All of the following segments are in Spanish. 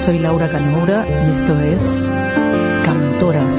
soy Laura Canoura y esto es Cantoras.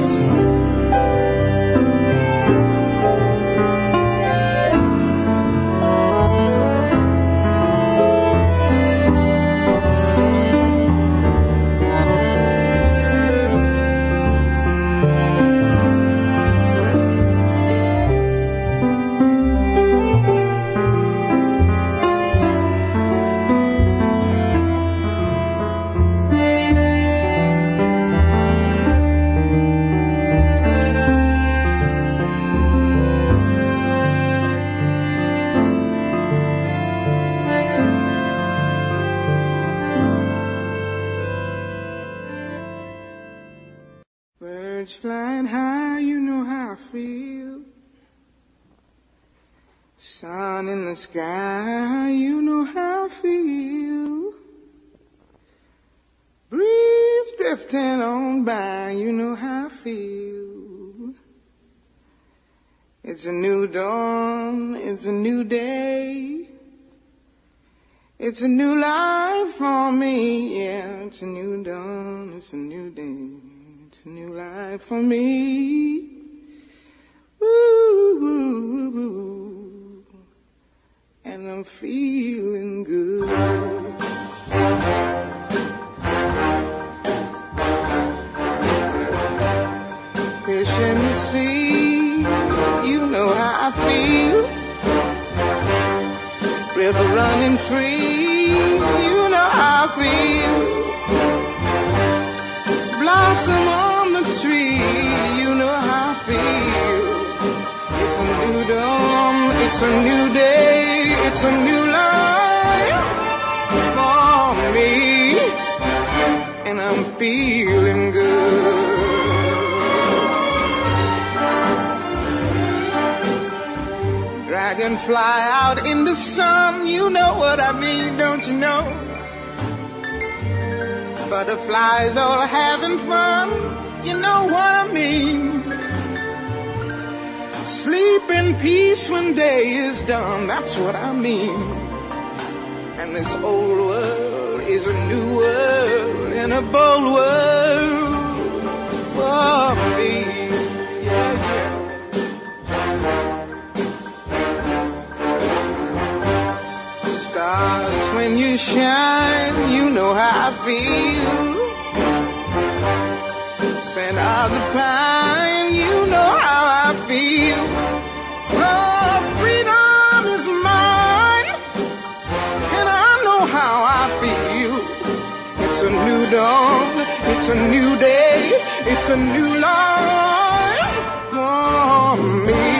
Flying high, you know how I feel. Sun in the sky, you know how I feel. Breeze drifting on by, you know how I feel. It's a new dawn, it's a new day. It's a new life for me, yeah. It's a new dawn, it's a new day. It's a new life for me. Woo, woo, woo. And I'm feeling good. Fish in the sea, you know how I feel. River running free, you know how I feel. Blossom on the tree, you know how I feel. It's a new dawn, it's a new day, it's a new life for me, and I'm feeling good. Dragonfly out in the sun, you know what I mean, don't you know? Butterflies all having fun, you know what I mean. Sleep in peace when day is done, that's what I mean. And this old world is a new world and a bold world for me. Yeah, yeah. Stars, when you shine, you know how I feel. Scent of the pine, you know how I feel. Oh, freedom is mine, and I know how I feel. It's a new dawn, it's a new day, it's a new life for me.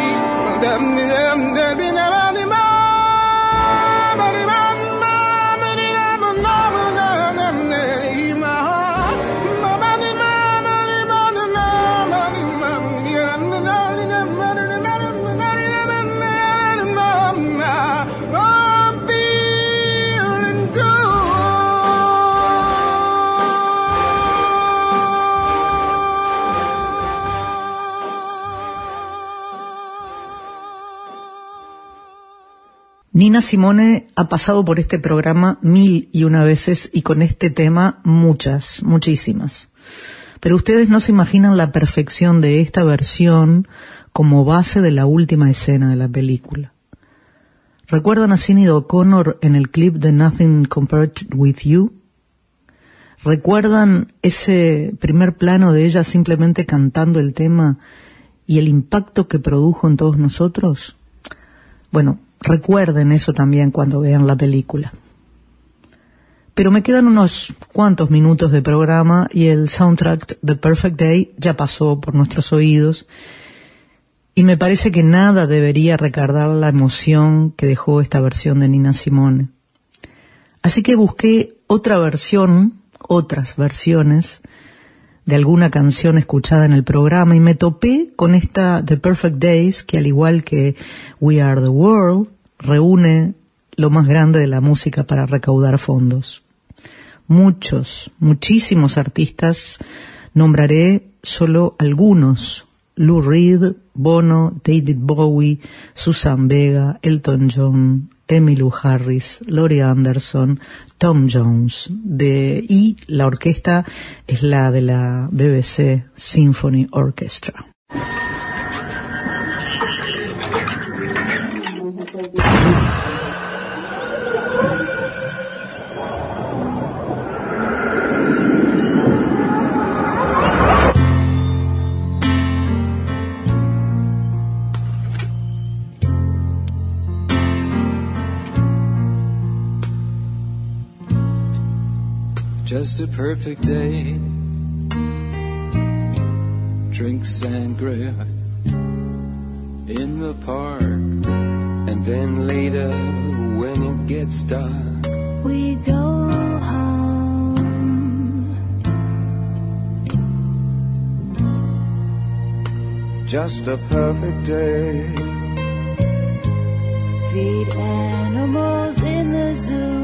Nina Simone ha pasado por este programa 1001 veces y con este tema muchas, muchísimas. Pero ustedes no se imaginan la perfección de esta versión como base de la última escena de la película. ¿Recuerdan a Sinéad O'Connor en el clip de Nothing Compared with You? ¿Recuerdan ese primer plano de ella simplemente cantando el tema y el impacto que produjo en todos nosotros? Bueno, recuerden eso también cuando vean la película. Pero me quedan unos cuantos minutos de programa y el soundtrack de Perfect Day ya pasó por nuestros oídos y me parece que nada debería retardar la emoción que dejó esta versión de Nina Simone. Así que busqué otras versiones de alguna canción escuchada en el programa y me topé con esta The Perfect Days, que al igual que We Are the World, reúne lo más grande de la música para recaudar fondos. Muchísimos artistas, nombraré solo algunos: Lou Reed, Bono, David Bowie, Susan Vega, Elton John, Emmylou Harris, Laurie Anderson, Tom Jones, y la orquesta es la de la BBC Symphony Orchestra. Just a perfect day. Drink sangria in the park. And then later when it gets dark, we go home. Just a perfect day. Feed animals in the zoo.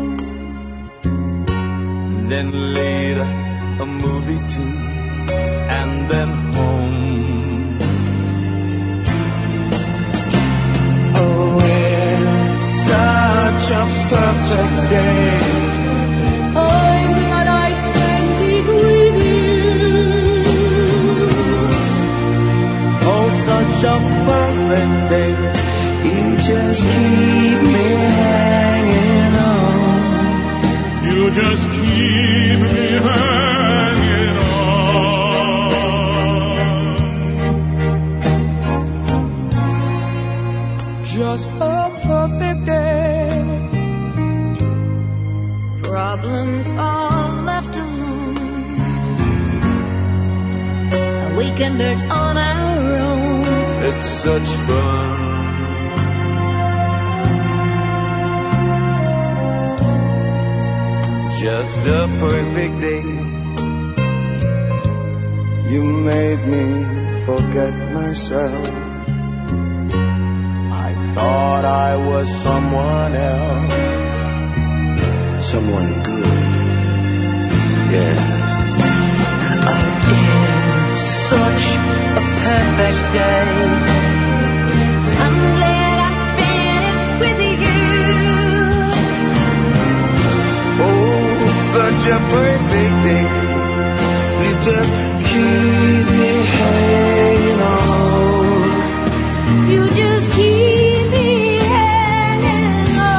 Then later a movie too, and then home. Oh, it's such a perfect day. I'm glad I spent it with you. Oh, such a perfect day. You just keep me hanging on. You just keep me hanging on. Just a perfect day. Problems all left alone. A weekenders on our own. It's such fun. Just a perfect day. You made me forget myself. I thought I was someone else. Someone good. Yeah. It's such a perfect day. I'm glad I spent it with you. Such a perfect day. You just keep me hanging on. You just keep me hanging on.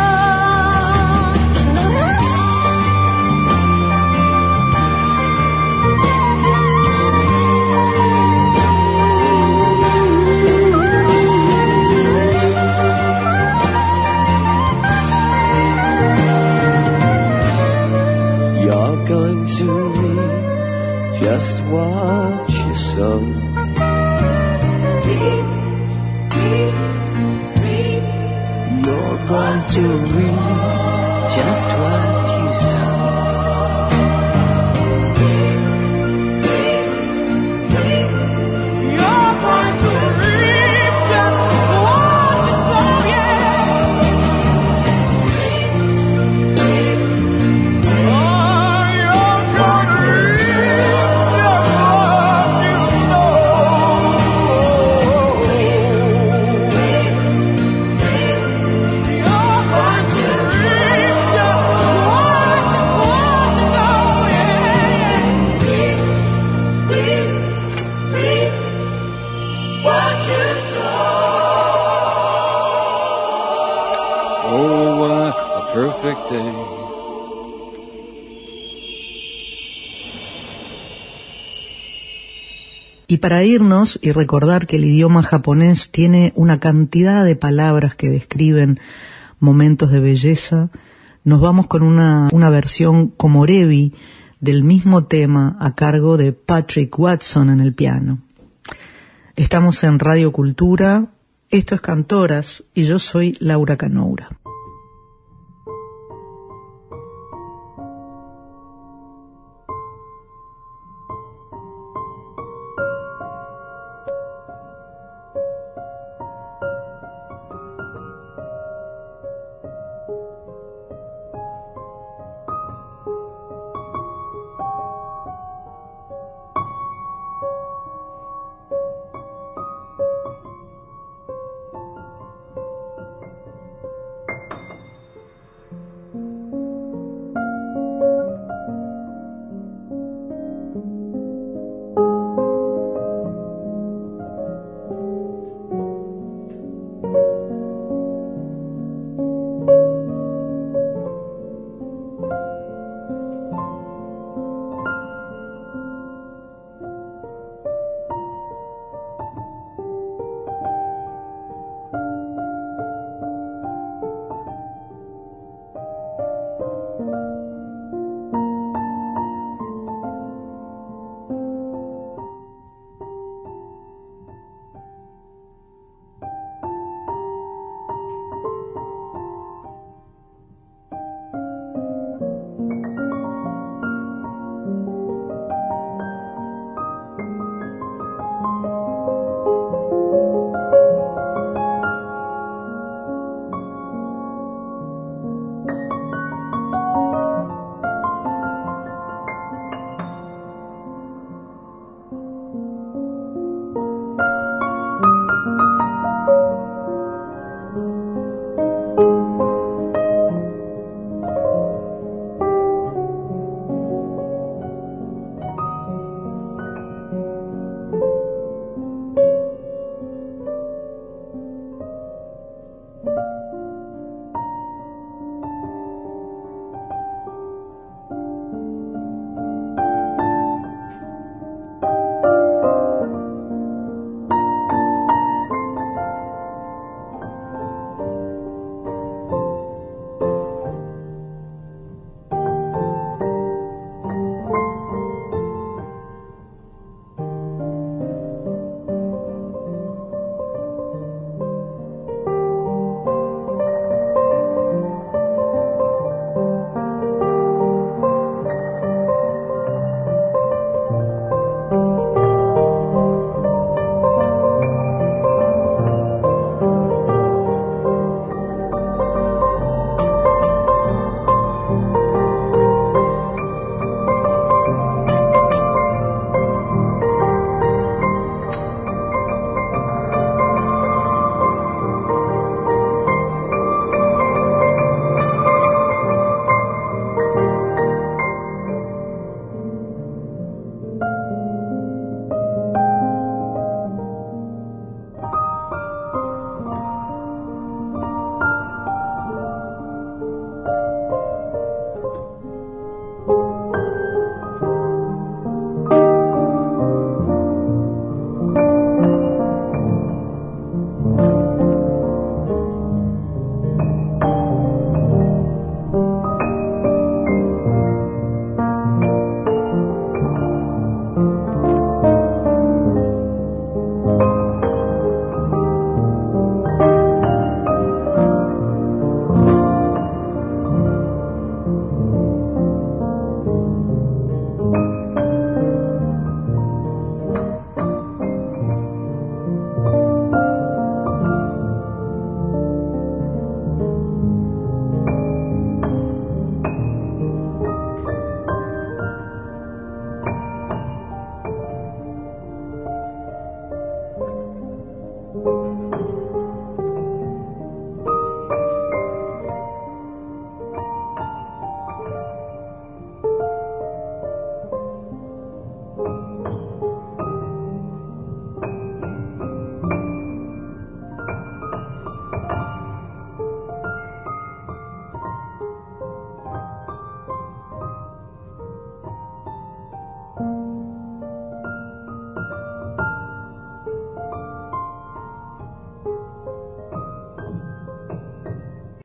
You're going to reap just what you sow. You're going to reap just what you sow. You're going to reap just what you sow, Oh, what a perfect day. Y para irnos y recordar que el idioma japonés tiene una cantidad de palabras que describen momentos de belleza, nos vamos con una versión komorebi del mismo tema a cargo de Patrick Watson en el piano. Estamos en Radio Cultura, esto es Cantoras y yo soy Laura Canoura.